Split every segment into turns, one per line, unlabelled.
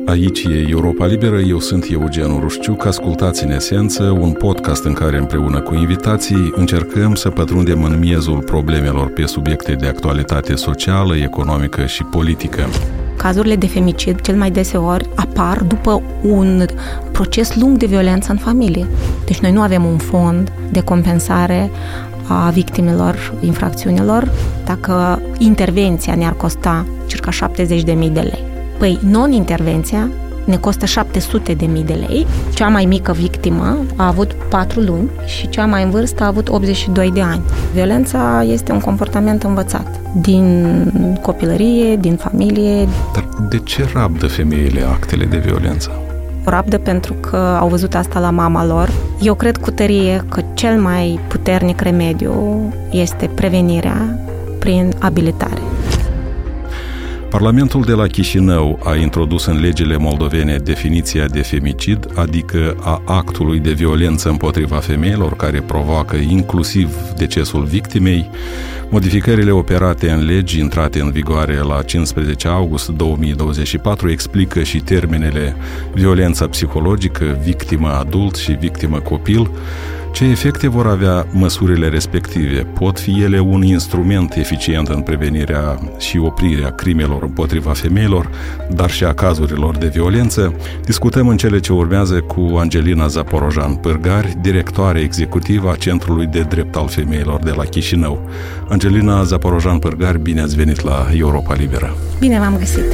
Aici e Europa Liberă, eu sunt Eugen Rușciuc, ascultați în esență un podcast în care împreună cu invitații încercăm să pătrundem în miezul problemelor pe subiecte de actualitate socială, economică și politică.
Cazurile de femicid cel mai deseori apar după un proces lung de violență în familie. Deci noi nu avem un fond de compensare a victimelor infracțiunilor dacă intervenția ne-ar costa circa 70.000 de lei. Păi, non-intervenția ne costă 700.000 de lei. Cea mai mică victimă a avut 4 luni și cea mai în vârstă a avut 82 de ani. Violența este un comportament învățat din copilărie, din familie.
Dar de ce rabdă femeile actele de violență?
Rabdă pentru că au văzut asta la mama lor. Eu cred cu tărie că cel mai puternic remediu este prevenirea prin abilitare.
Parlamentul de la Chișinău a introdus în legile moldovene definiția de femicid, adică a actului de violență împotriva femeilor care provoacă inclusiv decesul victimei. Modificările operate în legi intrate în vigoare la 15 august 2024 explică și termenele violența psihologică, victimă adult și victimă copil. Ce efecte vor avea măsurile respective? Pot fi ele un instrument eficient în prevenirea și oprirea crimelor împotriva femeilor, dar și a cazurilor de violență? Discutăm în cele ce urmează cu Angelina Zaporojan Pârgari, directoare executivă a Centrului de Drept al Femeilor de la Chișinău. Angelina Zaporojan Pârgari, bine ați venit la Europa Liberă!
Bine v-am găsit!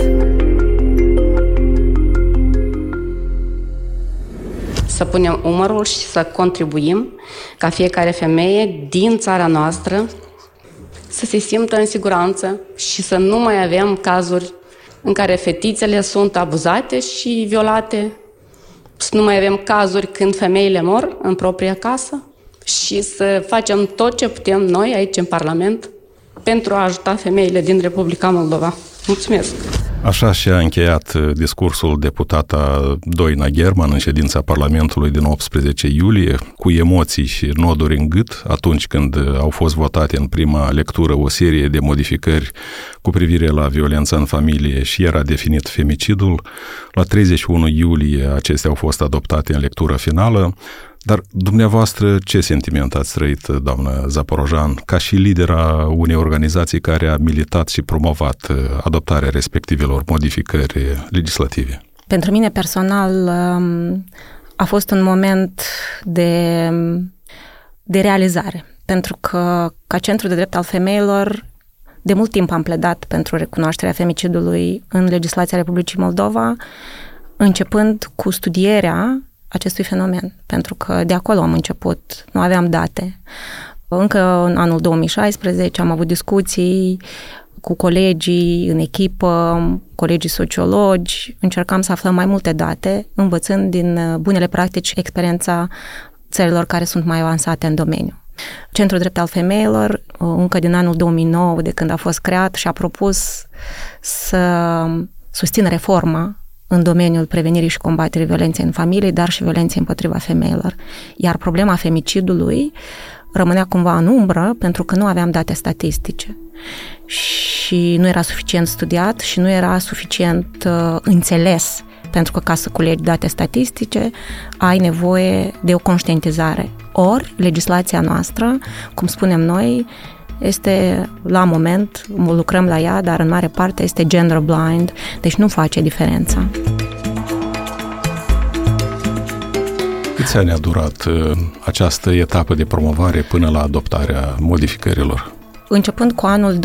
Să punem umărul și să contribuim ca fiecare femeie din țara noastră să se simtă în siguranță și să nu mai avem cazuri în care fetițele sunt abuzate și violate, să nu mai avem cazuri când femeile mor în propria casă și să facem tot ce putem noi aici în Parlament pentru a ajuta femeile din Republica Moldova. Mulțumesc!
Așa și-a încheiat discursul deputata Doina German în ședința Parlamentului din 18 iulie, cu emoții și noduri în gât, atunci când au fost votate în prima lectură o serie de modificări cu privire la violența în familie și era definit femicidul. La 31 iulie acestea au fost adoptate în lectură finală. Dar dumneavoastră ce sentiment ați trăit, doamnă Zaporojan, ca și lidera unei organizații care a militat și promovat adoptarea respectivelor modificări legislative?
Pentru mine personal a fost un moment de realizare, pentru că ca Centru de Drept al Femeilor de mult timp am pledat pentru recunoașterea femicidului în legislația Republicii Moldova, începând cu studierea acestui fenomen, pentru că de acolo am început, nu aveam date. Încă în anul 2016 am avut discuții cu colegii în echipă, colegii sociologi, încercam să aflăm mai multe date, învățând din bunele practici experiența țărilor care sunt mai avansate în domeniu. Centrul Drept al Femeilor, încă din anul 2009, de când a fost creat, și-a propus să susțină reforma în domeniul prevenirii și combaterii violenței în familie, dar și violenței împotriva femeilor. Iar problema femicidului rămânea cumva în umbră pentru că nu aveam date statistice. Și nu era suficient studiat și nu era suficient înțeles, pentru că ca să culegi date statistice ai nevoie de o conștientizare. Ori, legislația noastră, cum spunem noi, este, la moment, lucrăm la ea, dar în mare parte este gender blind, deci nu face diferența.
Câți ani a durat această etapă de promovare până la adoptarea modificărilor?
Începând cu anul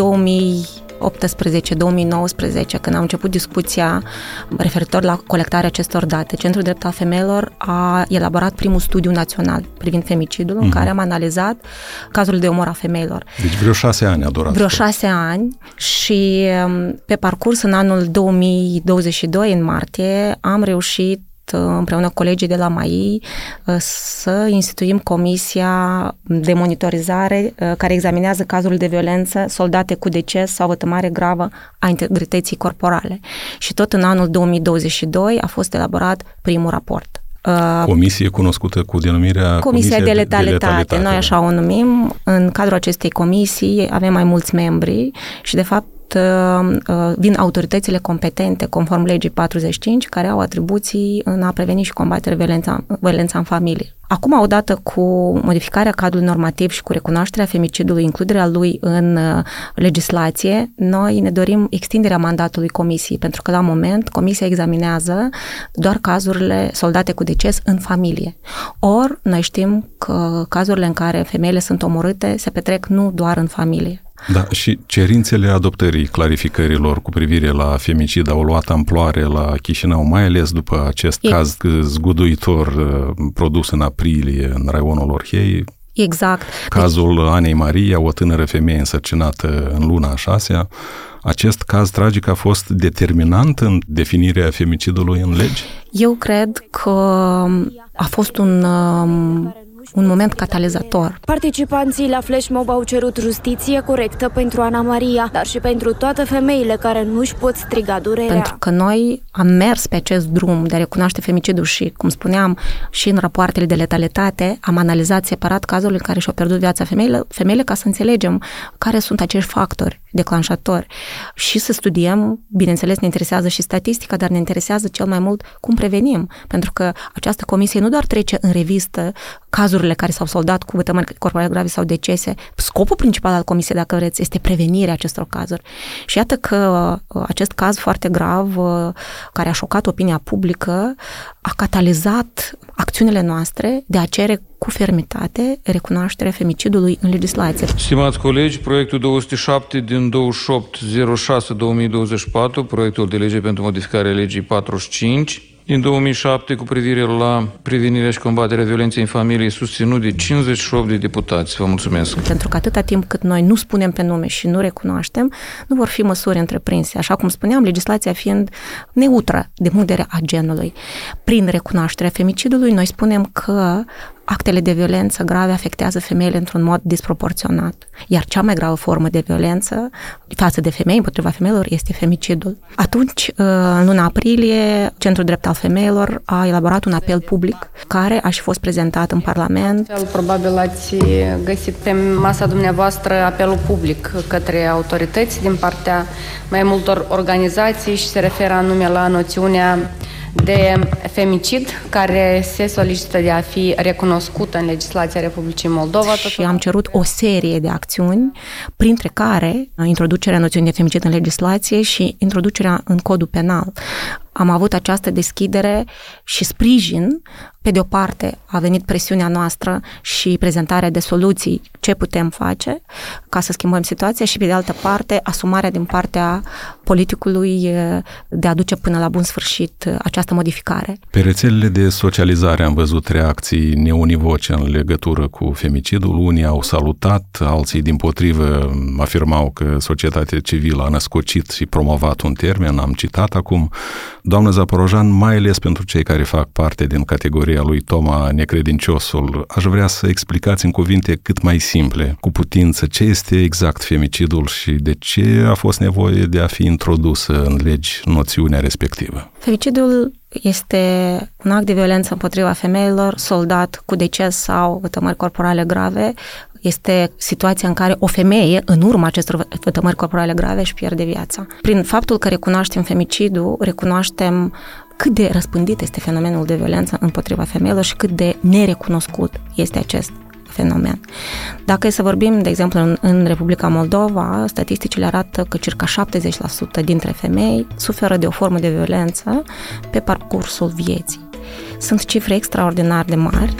2018-2019, când am început discuția referitor la colectarea acestor date, Centrul Drept al Femeilor a elaborat primul studiu național privind femicidul, în care am analizat cazurile de omor a femeilor.
Deci vreo 6 ani a durat.
Vreo 6 ani și pe parcurs în anul 2022, în martie, am reușit împreună cu colegii de la MAI să instituim comisia de monitorizare care examinează cazurile de violență soldate cu deces sau vătămare gravă a integrității corporale. Și tot în anul 2022 a fost elaborat primul raport.
Comisie cunoscută cu denumirea
Comisia de letalitate. Noi așa o numim. În cadrul acestei comisii avem mai mulți membri și, de fapt, vin autoritățile competente conform legii 45, care au atribuții în a preveni și combate violența în familie. Acum, odată cu modificarea cadrului normativ și cu recunoașterea femicidului, includerea lui în legislație, noi ne dorim extinderea mandatului comisiei, pentru că la moment comisia examinează doar cazurile soldate cu deces în familie. Ori noi știm că cazurile în care femeile sunt omorâte se petrec nu doar în familie.
Da, și cerințele adoptării clarificărilor cu privire la femicid au luat amploare la Chișinău, mai ales după acest caz zguduitor produs în aprilie în raionul Orhei.
Exact.
Cazul Anei Maria, o tânără femeie însărcinată în luna a 6-a. Acest caz tragic a fost determinant în definirea femicidului în legi?
Eu cred că a fost un moment catalizator.
Participanții la flash mob au cerut justiție corectă pentru Ana Maria, dar și pentru toate femeile care nu își pot striga durerea.
Pentru că noi am mers pe acest drum de a recunoaște femicidul și, cum spuneam, și în rapoartele de letalitate, am analizat separat cazurile în care și-au pierdut viața femeile ca să înțelegem care sunt acești factori declanșatori și să studiem, bineînțeles ne interesează și statistica, dar ne interesează cel mai mult cum prevenim, pentru că această comisie nu doar trece în revistă cazurile care s-au soldat cu vătămări corporale grave sau decese. Scopul principal al comisiei, dacă vreți, este prevenirea acestor cazuri. Și iată că acest caz foarte grav, care a șocat opinia publică, a catalizat acțiunile noastre de a cere cu fermitate recunoașterea femicidului în legislație.
Stimați colegi, proiectul 207 din 28/06/2024, proiectul de lege pentru modificarea legii 45 din 2007 cu privire la prevenirea și combaterea violenței în familie, susținut de 58 de deputați. Vă mulțumesc.
Pentru că atâta timp cât noi nu spunem pe nume și nu recunoaștem, nu vor fi măsuri întreprinse. Așa cum spuneam, legislația fiind neutră de punct de vedere a genului. Prin recunoașterea femicidului, noi spunem că actele de violență grave afectează femeile într-un mod disproporționat. Iar cea mai gravă formă de violență față de femei, împotriva femeilor, este femicidul. Atunci, în luna aprilie, Centrul Drept al Femeilor a elaborat un apel public care a și fost prezentat în Parlament.
Probabil ați găsit pe masa dumneavoastră apelul public către autorități din partea mai multor organizații și se referă anume la noțiunea de femicid, care se solicită de a fi recunoscută în legislația Republicii Moldova.
Și am cerut o serie de acțiuni, printre care introducerea noțiunii de femicid în legislație și introducerea în codul penal. Am avut această deschidere și sprijin. Pe de o parte a venit presiunea noastră și prezentarea de soluții, ce putem face ca să schimbăm situația, și pe de altă parte asumarea din partea politicului de a duce până la bun sfârșit această modificare.
Pe rețelele de socializare am văzut reacții neunivoce în legătură cu femicidul. Unii au salutat, alții dimpotrivă afirmau că societatea civilă a născocit și promovat un termen, am citat acum. Doamnă Zaporojan, mai ales pentru cei care fac parte din categoria lui Toma Necredinciosul, aș vrea să explicați în cuvinte cât mai simple, cu putință, ce este exact femicidul și de ce a fost nevoie de a fi introdusă în legi noțiunea respectivă.
Femicidul este un act de violență împotriva femeilor, soldat cu deces sau vătămări corporale grave. Este situația în care o femeie, în urma acestor vătămări corporale grave, își pierde viața. Prin faptul că recunoaștem femicidul, recunoaștem cât de răspândit este fenomenul de violență împotriva femeilor și cât de nerecunoscut este acest fenomen. Dacă e să vorbim, de exemplu, în Republica Moldova, statisticile arată că circa 70% dintre femei suferă de o formă de violență pe parcursul vieții. Sunt cifre extraordinar de mari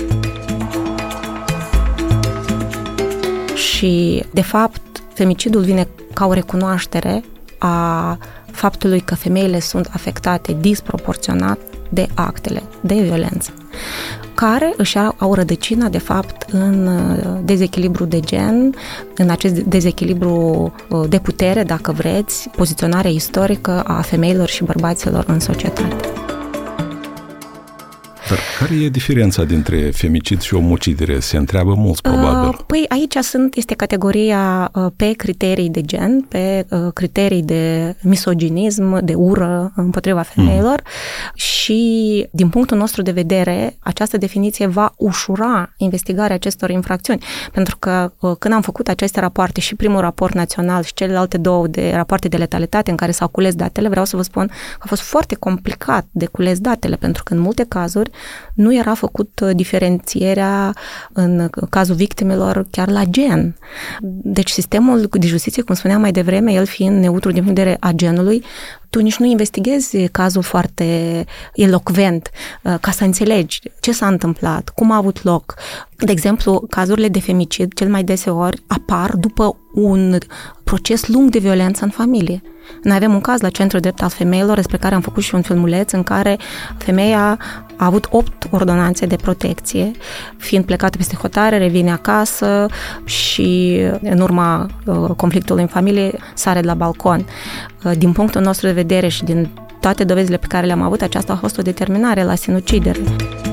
și, de fapt, femicidul vine ca o recunoaștere a faptului că femeile sunt afectate disproporționat de actele de violență, care își au rădăcina, de fapt, în dezechilibru de gen, în acest dezechilibru de putere, dacă vreți, poziționarea istorică a femeilor și bărbaților în societate.
Dar care e diferența dintre femicid și omucidere? Se întreabă mulți, probabil.
Păi aici este categoria pe criterii de gen, pe criterii de misoginism, de ură împotriva femeilor și, din punctul nostru de vedere, această definiție va ușura investigarea acestor infracțiuni. Pentru că când am făcut aceste rapoarte, și primul raport național și celelalte două de rapoarte de letalitate în care s-au cules datele, vreau să vă spun că a fost foarte complicat de cules datele, pentru că în multe cazuri nu era făcut diferențierea în cazul victimelor chiar la gen. Deci sistemul de justiție, cum spuneam mai devreme, el fiind neutru din punct de vedere a genului, tu nici nu investighezi cazul foarte elocvent ca să înțelegi ce s-a întâmplat, cum a avut loc. De exemplu, cazurile de femicid cel mai deseori apar după un proces lung de violență în familie. Noi avem un caz la Centrul Drept al Femeilor, despre care am făcut și un filmuleț, în care femeia a avut 8 ordonanțe de protecție, fiind plecată peste hotare, revine acasă și în urma conflictului în familie sare de la balcon. Din punctul nostru de vedere și din toate dovezile pe care le-am avut, aceasta a fost o determinare la sinucidere.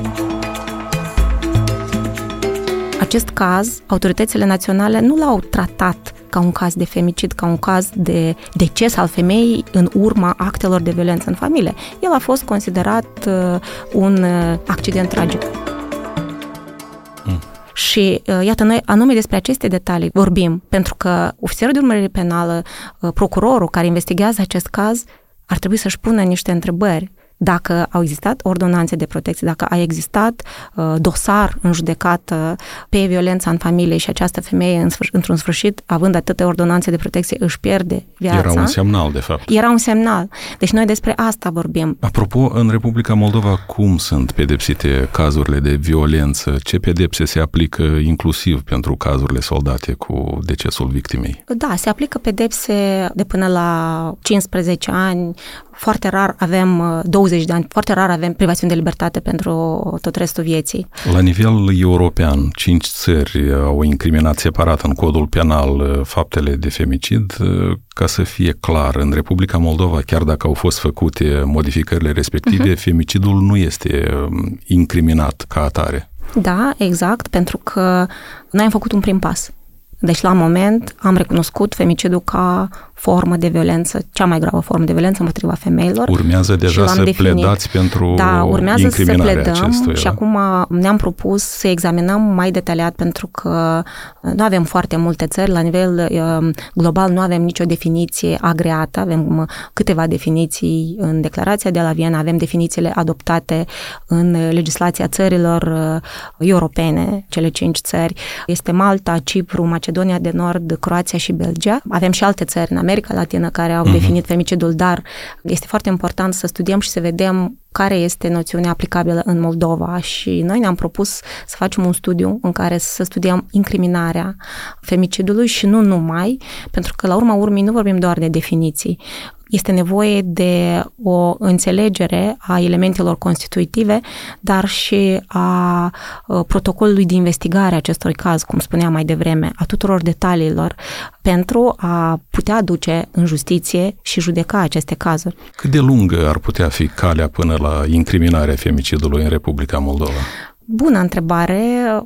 Acest caz, autoritățile naționale nu l-au tratat ca un caz de femicid, ca un caz de deces al femeii în urma actelor de violență în familie. El a fost considerat un accident tragic. Și iată, noi anume despre aceste detalii vorbim, pentru că ofițerul de urmărire penală, procurorul care investigează acest caz, ar trebui să-și pună niște întrebări. Dacă au existat ordonanțe de protecție, dacă a existat dosar în judecată pe violența în familie și această femeie, într-un sfârșit, având atâtea ordonanțe de protecție, își pierde viața.
Era un semnal, de fapt.
Era un semnal. Deci noi despre asta vorbim.
Apropo, în Republica Moldova, cum sunt pedepsite cazurile de violență? Ce pedepse se aplică inclusiv pentru cazurile soldate cu decesul victimei?
Da, se aplică pedepse de până la 15 ani. Foarte rar avem 20 de ani, foarte rar avem privațiuni de libertate pentru tot restul vieții.
La nivel european, 5 țări au incriminat separat în codul penal faptele de femicid. Ca să fie clar, în Republica Moldova, chiar dacă au fost făcute modificările respective, femicidul nu este incriminat ca atare.
Da, exact, pentru că noi am făcut un prim pas. Deci, la moment, am recunoscut femicidul ca formă de violență, cea mai gravă formă de violență împotriva femeilor.
Urmează deja să pledați pentru
urmează
incriminarea
să pledăm
acestuia.
Și acum ne-am propus să examinăm mai detaliat, pentru că nu avem foarte multe țări, la nivel global nu avem nicio definiție agreată, avem câteva definiții în declarația de la Viena, avem definițiile adoptate în legislația țărilor europene, cele 5 țări. Este Malta, Cipru, Macedonia de Nord, Croația și Belgia. Avem și alte țări în America Latină care au definit femicidul, dar este foarte important să studiem și să vedem care este noțiunea aplicabilă în Moldova și noi ne-am propus să facem un studiu în care să studiem incriminarea femicidului și nu numai, pentru că la urma urmei nu vorbim doar de definiții. Este nevoie de o înțelegere a elementelor constitutive, dar și a protocolului de investigare a acestui caz, cum spuneam mai devreme, a tuturor detaliilor, pentru a putea aduce în justiție și judeca aceste cazuri.
Cât de lungă ar putea fi calea până la incriminarea femicidului în Republica Moldova?
Bună întrebare!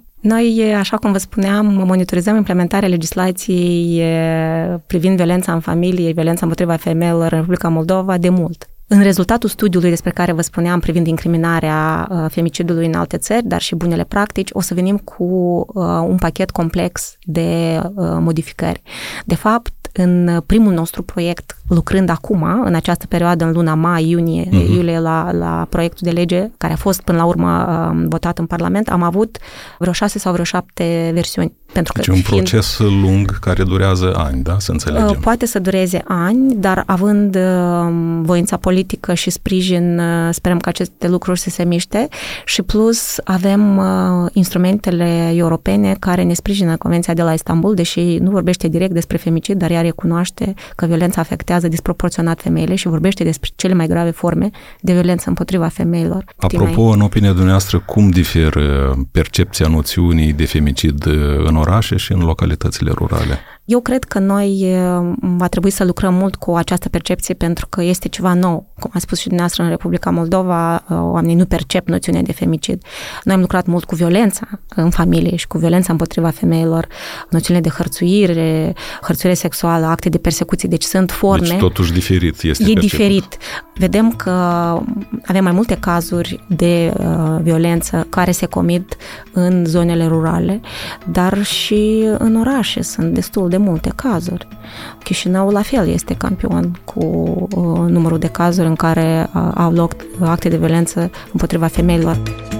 Noi, așa cum vă spuneam, monitorizăm implementarea legislației privind violența în familie, violența împotriva femeilor în Republica Moldova de mult. În rezultatul studiului despre care vă spuneam privind incriminarea femicidului în alte țări, dar și bunele practici, o să venim cu un pachet complex de modificări. De fapt, în primul nostru proiect, lucrând acum, în această perioadă, în luna mai, iunie, iulie, la proiectul de lege, care a fost până la urmă votat în Parlament, am avut vreo 6 sau vreo 7 versiuni. Pentru că
deci un proces lung care durează ani, da? Să înțelegem.
Poate să dureze ani, dar având voința politică și sprijin, sperăm că aceste lucruri să se miște și plus avem instrumentele europene care ne sprijină Convenția de la Istanbul, deși nu vorbește direct despre femicid, dar ea recunoaște că violența afectează disproporționat femeile și vorbește despre cele mai grave forme de violență împotriva femeilor.
Apropo, în opinia dumneavoastră, cum diferă percepția noțiunii de femicid în orașe și în localitățile rurale?
Eu cred că noi va trebui să lucrăm mult cu această percepție pentru că este ceva nou. Cum a spus și dumneavoastră, în Republica Moldova, oamenii nu percep noțiunea de femicid. Noi am lucrat mult cu violența în familie și cu violența împotriva femeilor, noțiunile de hărțuire sexuală, acte de persecuție, deci sunt forme. Deci
totuși diferit este perceput.
Diferit. Vedem că avem mai multe cazuri de violență care se comit în zonele rurale, dar și în orașe sunt destul de multe cazuri. Chișinău la fel este campion cu numărul de cazuri în care au loc acte de violență împotriva femeilor.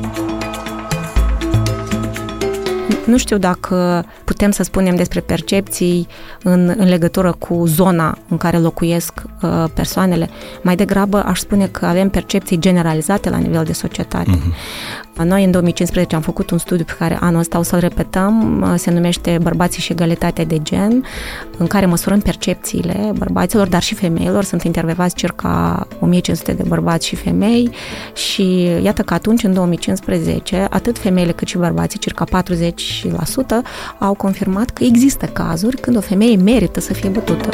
Nu știu dacă putem să spunem despre percepții în legătură cu zona în care locuiesc persoanele. Mai degrabă aș spune că avem percepții generalizate la nivel de societate. Noi în 2015 am făcut un studiu pe care anul ăsta o să-l repetăm, se numește Bărbații și egalitatea de gen, în care măsurăm percepțiile bărbaților, dar și femeilor. Sunt intervievați circa 1500 de bărbați și femei și iată că atunci, în 2015, atât femeile cât și bărbații, circa 40%, au confirmat că există cazuri când o femeie merită să fie bătută.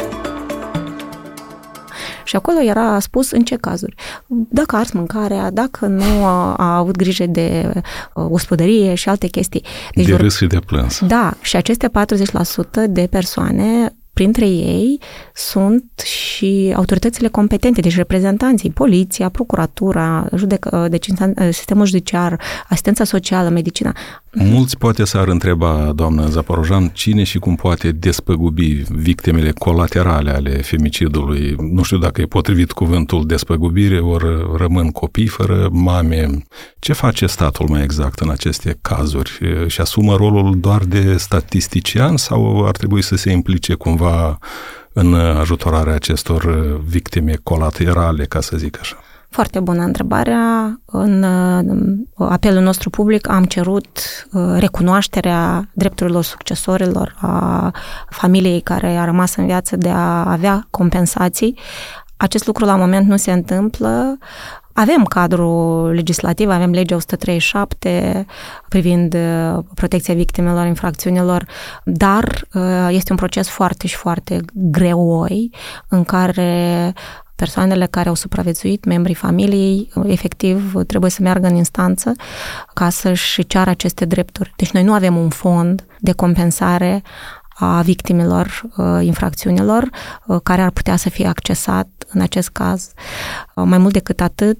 Și acolo era spus în ce cazuri. Dacă a ars mâncarea, dacă nu a avut grijă de gospodărie și alte chestii.
Deci de râs și de plâns.
Da, și aceste 40% de persoane, printre ei sunt și autoritățile competente, deci reprezentanții, poliția, procuratura, deci sistemul judiciar, asistența socială, medicina.
Mulți poate s-ar întreba, doamnă Zaporojan, cine și cum poate despăgubi victimele colaterale ale femicidului. Nu știu dacă e potrivit cuvântul despăgubire, ori rămân copii fără mame. Ce face statul mai exact în aceste cazuri? Și asumă rolul doar de statistician sau ar trebui să se implice cumva în ajutorarea acestor victime colaterale, ca să zic așa?
Foarte bună întrebarea. În apelul nostru public am cerut recunoașterea drepturilor succesorilor a familiei care a rămas în viață de a avea compensații. Acest lucru la moment nu se întâmplă. Avem cadrul legislativ, avem legea 137 privind protecția victimelor infracțiunilor, dar este un proces foarte și foarte greoi în care persoanele care au supraviețuit, membrii familiei, efectiv trebuie să meargă în instanță ca să-și ceară aceste drepturi. Deci noi nu avem un fond de compensare a victimelor infracțiunilor care ar putea să fie accesat în acest caz. Mai mult decât atât,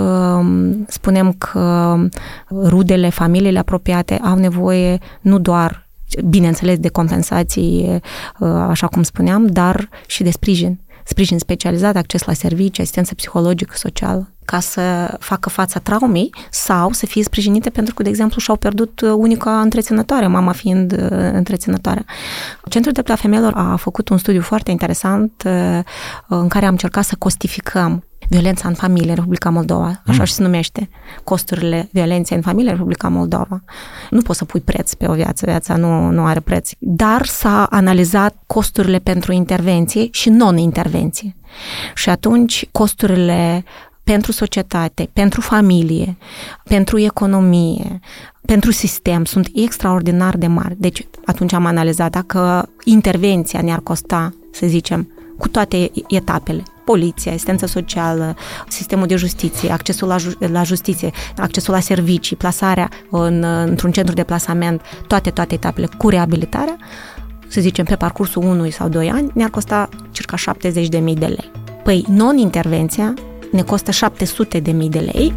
spunem că rudele, familiile apropiate au nevoie nu doar, bineînțeles, de compensații, așa cum spuneam, dar și de sprijin specializat, acces la servicii, asistență psihologică, socială, ca să facă fața traumei sau să fie sprijinite pentru că, de exemplu, și-au pierdut unica întreținătoare, mama fiind întreținătoarea. Centrul Dreptul Femeilor a făcut un studiu foarte interesant în care am încercat să costificăm violența în familie în Republica Moldova, așa și se numește, costurile violenței în familie în Republica Moldova. Nu poți să pui preț pe o viața nu are preț, dar s-a analizat costurile pentru intervenție și non-intervenție. Și atunci costurile pentru societate, pentru familie, pentru economie, pentru sistem sunt extraordinar de mari. Deci atunci am analizat dacă intervenția ne-ar costa, să zicem, cu toate etapele, poliția, asistență socială, sistemul de justiție, accesul la justiție, accesul la servicii, plasarea într-un centru de plasament, toate etapele cu reabilitarea, să zicem, pe parcursul 1 sau 2 ani, ne-ar costa circa 70.000 de lei. Păi, non-intervenția ne costă 700.000 de lei,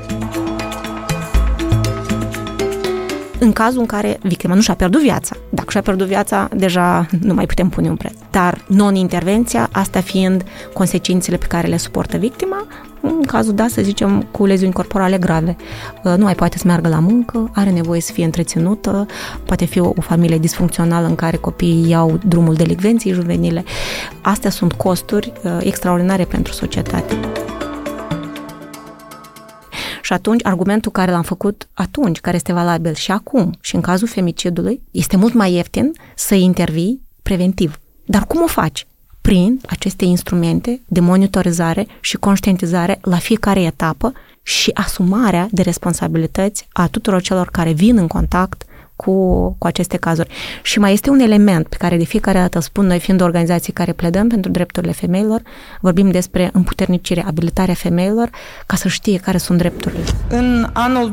în cazul în care victima nu și-a pierdut viața. Dacă și-a pierdut viața, deja nu mai putem pune un preț. Dar non-intervenția, asta fiind consecințele pe care le suportă victima, în cazul, da, să zicem, cu leziuni corporale grave. Nu mai poate să meargă la muncă, are nevoie să fie întreținută, poate fi o familie disfuncțională în care copiii iau drumul delicvenței juvenile. Astea sunt costuri extraordinare pentru societate. Și atunci, argumentul care l-am făcut atunci, care este valabil și acum, și în cazul femicidului, este mult mai ieftin să intervii preventiv. Dar cum o faci? Prin aceste instrumente de monitorizare și conștientizare la fiecare etapă și asumarea de responsabilități a tuturor celor care vin în contact cu aceste cazuri. Și mai este un element pe care de fiecare dată spun noi, fiind organizații care pledăm pentru drepturile femeilor, vorbim despre împuternicirea, abilitarea femeilor ca să știe care sunt drepturile.
În anul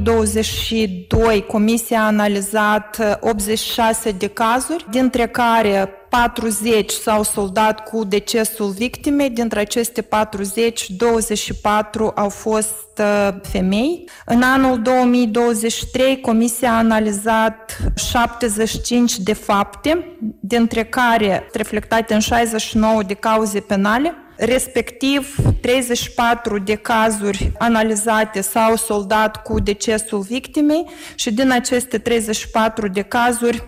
2022, Comisia a analizat 86 de cazuri, dintre care 40 s-au soldat cu decesul victimei, dintre aceste 40, 24 au fost femei. În anul 2023, Comisia a analizat 75 de fapte, dintre care reflectate în 69 de cauze penale, respectiv 34 de cazuri analizate s-au soldat cu decesul victimei și din aceste 34 de cazuri,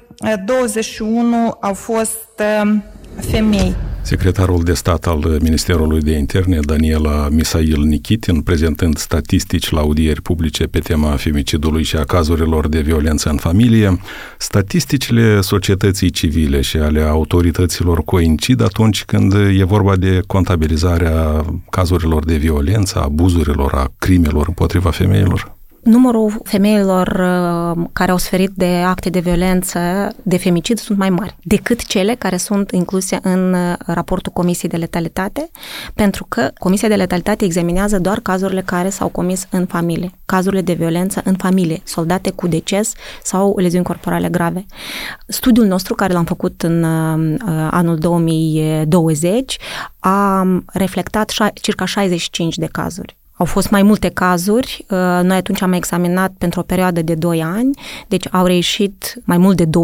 21 au fost femei.
Secretarul de stat al Ministerului de Interne, Daniela Misail Nichitin, prezentând statistici la audieri publice pe tema femicidului și a cazurilor de violență în familie, statisticile societății civile și ale autorităților coincid atunci când e vorba de contabilizarea cazurilor de violență, abuzurilor, a crimelor împotriva femeilor.
Numărul femeilor care au suferit de acte de violență, de femicid, sunt mai mari decât cele care sunt incluse în raportul Comisiei de Letalitate, pentru că Comisia de Letalitate examinează doar cazurile care s-au comis în familie, cazurile de violență în familie, soldate cu deces sau leziuni corporale grave. Studiul nostru, care l-am făcut în anul 2020, a reflectat circa 65 de cazuri. Au fost mai multe cazuri, noi atunci am examinat pentru o perioadă de 2 ani, deci au reieșit mai mult de 21-24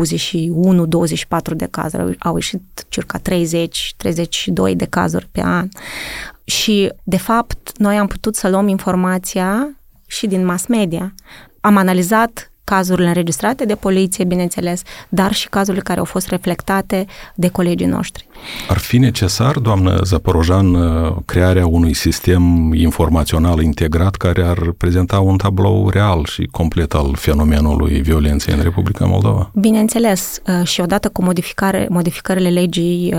de cazuri, au ieșit circa 30-32 de cazuri pe an. Și, de fapt, noi am putut să luăm informația și din mass media. Am analizat cazurile înregistrate de poliție, bineînțeles, dar și cazurile care au fost reflectate de colegii noștri.
Ar fi necesar, doamnă Zaporojan, crearea unui sistem informațional integrat care ar prezenta un tablou real și complet al fenomenului violenței în Republica Moldova?
Bineînțeles, și odată cu modificările legii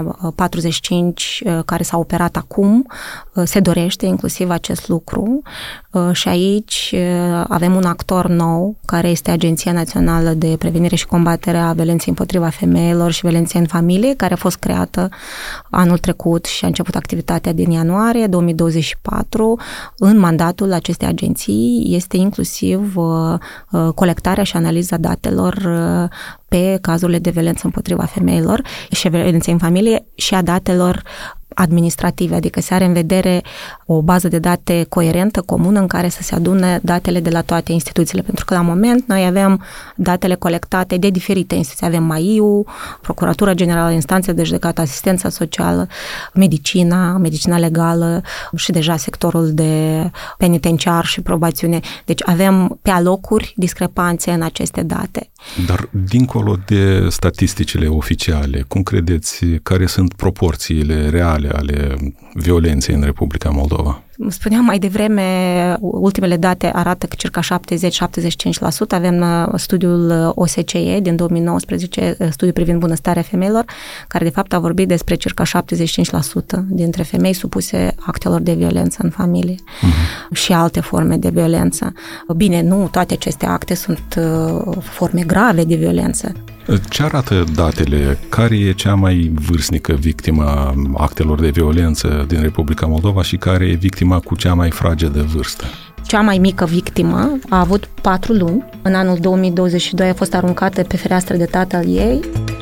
45 care s-au operat acum, se dorește inclusiv acest lucru și aici avem un actor nou, care este Agenția Națională de Prevenire și Combatere a Violenței împotriva femeilor și violenței în familie, care a fost creată anul trecut și a început activitatea din ianuarie 2024. În mandatul acestei agenții este inclusiv colectarea și analiza datelor pe cazurile de violență împotriva femeilor și violenței în familie și a datelor administrative, adică se are în vedere o bază de date coerentă, comună, în care să se adune datele de la toate instituțiile, pentru că la moment noi avem datele colectate de diferite instituții. Avem MAIU, Procuratura Generală, Instanțe de Judecată, Asistența Socială, Medicina Legală și deja sectorul de penitenciar și probațiune. Deci avem pe alocuri discrepanțe în aceste date.
Dar dincolo de statisticile oficiale, cum credeți, care sunt proporțiile reale ale violenței în Republica Moldova?
Spuneam mai devreme, ultimele date arată că circa 70-75%. Avem studiul OSCE din 2019, studiul privind bunăstarea femeilor, care de fapt a vorbit despre circa 75% dintre femei supuse actelor de violență în familie și alte forme de violență. Bine, nu toate aceste acte sunt forme grave de violență.
Ce arată datele? Care e cea mai vârstnică victimă actelor de violență din Republica Moldova și care e victima cu cea mai fragedă vârstă?
Cea mai mică victimă a avut 4 luni. În anul 2022 a fost aruncată pe fereastră de tatăl ei.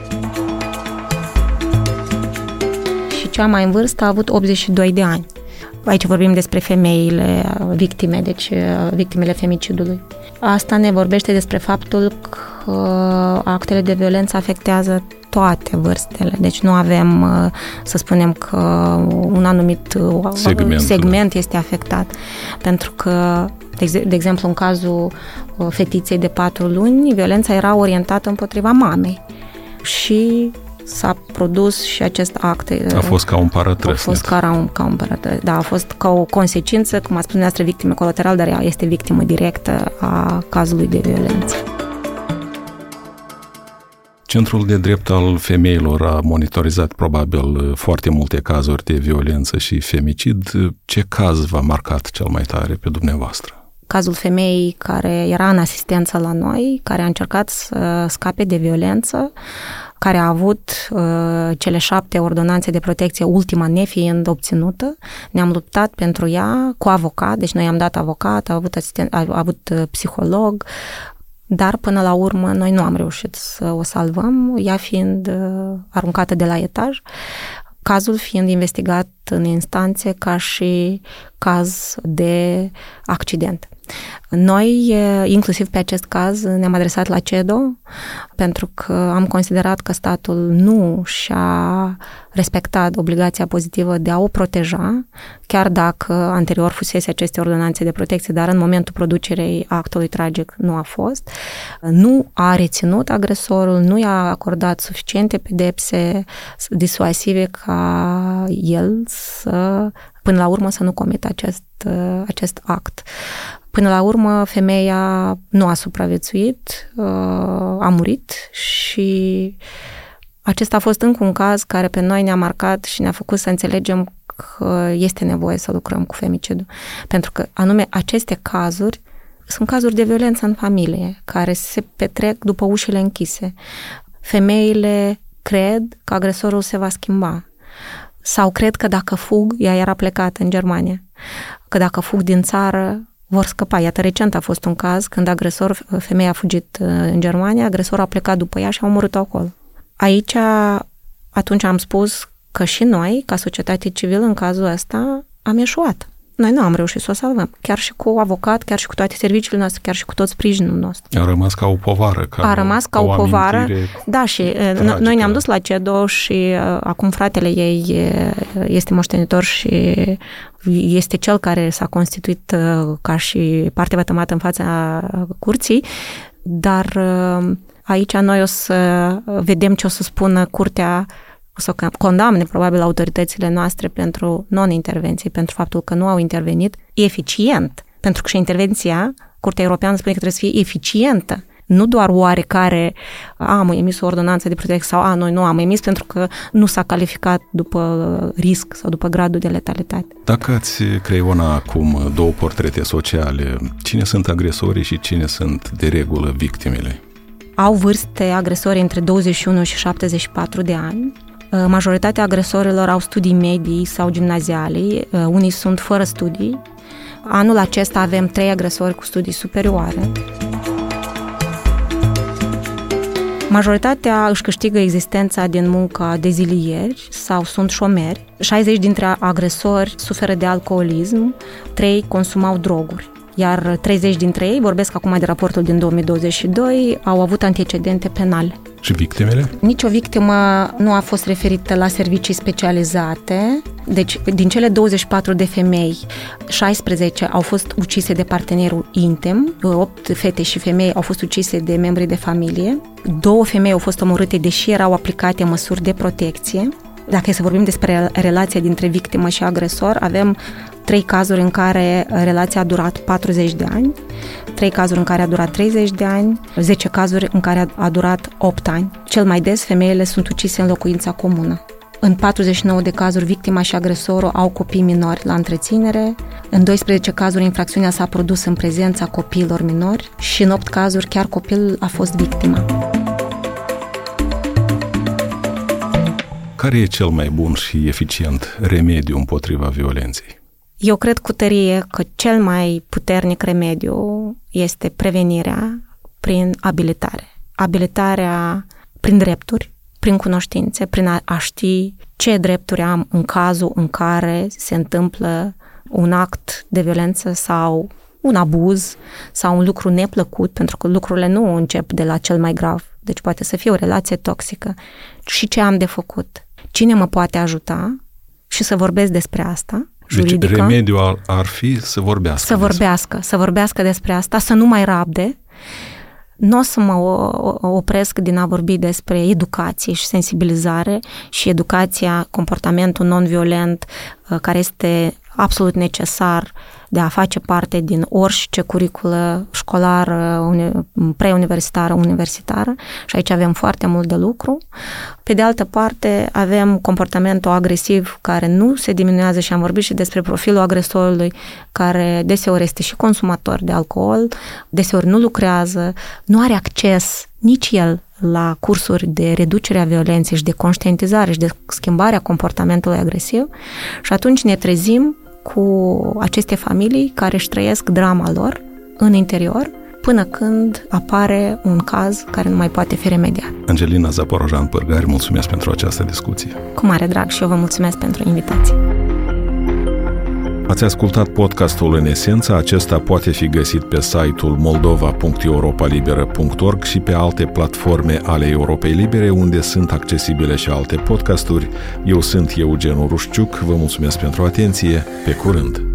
Și cea mai în vârstă a avut 82 de ani. Aici vorbim despre femeile victime, deci victimele femicidului. Asta ne vorbește despre faptul că actele de violență afectează toate vârstele. Deci nu avem, să spunem că un anumit segment este afectat. Pentru că, de exemplu, în cazul fetiței de 4 luni, violența era orientată împotriva mamei. Și s-a produs și acest act.
A fost ca un parătrăsnet.
A fost ca un parătrăsnet. Da, a fost ca o consecință, cum a spus dumneavoastră, victimă colateral, dar ea este victimă directă a cazului de violență.
Centrul de Drept al Femeilor a monitorizat probabil foarte multe cazuri de violență și femicid. Ce caz v-a marcat cel mai tare pe dumneavoastră?
cazul femeii care era în asistență la noi, care a încercat să scape de violență, care a avut cele 7 ordonanțe de protecție, ultima nefiind obținută. Ne-am luptat pentru ea cu avocat, deci noi am dat avocat, a avut psiholog, dar până la urmă noi nu am reușit să o salvăm, ea fiind aruncată de la etaj, cazul fiind investigat în instanțe ca și caz de accident. Noi, inclusiv pe acest caz, ne-am adresat la CEDO pentru că am considerat că statul nu și-a respectat obligația pozitivă de a o proteja, chiar dacă anterior fusese aceste ordonanțe de protecție, dar în momentul producerii actului tragic nu a fost. Nu a reținut agresorul, nu i-a acordat suficiente pedepse disuasive ca el până la urmă să nu comită acest act. Până la urmă, femeia nu a supraviețuit, a murit și acesta a fost încă un caz care pe noi ne-a marcat și ne-a făcut să înțelegem că este nevoie să lucrăm cu femicidul. Pentru că anume aceste cazuri sunt cazuri de violență în familie, care se petrec după ușile închise. Femeile cred că agresorul se va schimba. Sau cred că dacă fug, ea era plecată în Germania, că dacă fug din țară, vor scăpa. Iată, recent a fost un caz când femeia a fugit în Germania, agresorul a plecat după ea și a omorât-o acolo. Aici, atunci am spus că și noi, ca societate civilă, în cazul ăsta, am eșuat. Noi nu am reușit să o salvăm. Chiar și cu avocat, chiar și cu toate serviciile noastre, chiar și cu tot sprijinul nostru.
A rămas ca o povară.
A rămas ca o povară. Da, și noi ne-am dus la CEDO și acum fratele ei este moștenitor și este cel care s-a constituit ca și parte vătămată în fața curții, dar aici noi o să vedem ce o să spună curtea, o să condamne probabil autoritățile noastre pentru non-intervenție, pentru faptul că nu au intervenit eficient. Pentru că și intervenția, Curtea Europeană spune că trebuie să fie eficientă. Nu doar oarecare, am emis o ordonanță de protecție sau noi nu am emis pentru că nu s-a calificat după risc sau după gradul de letalitate.
Dacă ați creiona acum 2 portrete sociale, cine sunt agresorii și cine sunt de regulă victimele?
Au vârste agresori între 21 și 74 de ani. Majoritatea agresorilor au studii medii sau gimnaziale, unii sunt fără studii. Anul acesta avem 3 agresori cu studii superioare. Majoritatea își câștigă existența din munca de zilieri sau sunt șomeri. 60 dintre agresori suferă de alcoolism, 3 consumau droguri. Iar 30 dintre ei, vorbesc acum de raportul din 2022, au avut antecedente penale.
Și victimele?
Nici o victimă nu a fost referită la servicii specializate. Deci, din cele 24 de femei, 16 au fost ucise de partenerul intim, 8 fete și femei au fost ucise de membrii de familie, 2 femei au fost omorâte deși erau aplicate măsuri de protecție. Dacă e să vorbim despre relația dintre victimă și agresor, avem 3 cazuri în care relația a durat 40 de ani, 3 cazuri în care a durat 30 de ani, 10 cazuri în care a durat 8 ani. Cel mai des, femeile sunt ucise în locuința comună. În 49 de cazuri, victima și agresorul au copii minori la întreținere. În 12 cazuri, infracțiunea s-a produs în prezența copiilor minori și în 8 cazuri, chiar copilul a fost victima.
Care e cel mai bun și eficient remediu împotriva violenței?
Eu cred cu tărie că cel mai puternic remediu este prevenirea prin abilitare. Abilitarea prin drepturi, prin cunoștințe, prin a ști ce drepturi am în cazul în care se întâmplă un act de violență sau un abuz sau un lucru neplăcut, pentru că lucrurile nu încep de la cel mai grav. Deci poate să fie o relație toxică. Și ce am de făcut? Cine mă poate ajuta? Și să vorbesc despre asta. Juridică.
Deci remediul ar fi să vorbească.
Să vorbească despre asta, să nu mai rabde. Nu o să mă opresc din a vorbi despre educație și sensibilizare și educația, comportamentul non-violent, care este absolut necesar de a face parte din orice curiculă școlară, preuniversitară, universitară și aici avem foarte mult de lucru. Pe de altă parte, avem comportamentul agresiv care nu se diminuează și am vorbit și despre profilul agresorului, care deseori este și consumator de alcool, deseori nu lucrează, nu are acces nici el la cursuri de reducere a violenței și de conștientizare și de schimbarea comportamentului agresiv și atunci ne trezim cu aceste familii care își trăiesc drama lor în interior până când apare un caz care nu mai poate fi remediat.
Angelina Zaporojan Pârgari, mulțumesc pentru această discuție.
Cu mare drag și eu vă mulțumesc pentru invitație.
Ați ascultat podcastul în esență, acesta poate fi găsit pe site-ul moldova.europalibera.org și pe alte platforme ale Europei Libere, unde sunt accesibile și alte podcasturi. Eu sunt Eugen Urușciuc, vă mulțumesc pentru atenție, pe curând!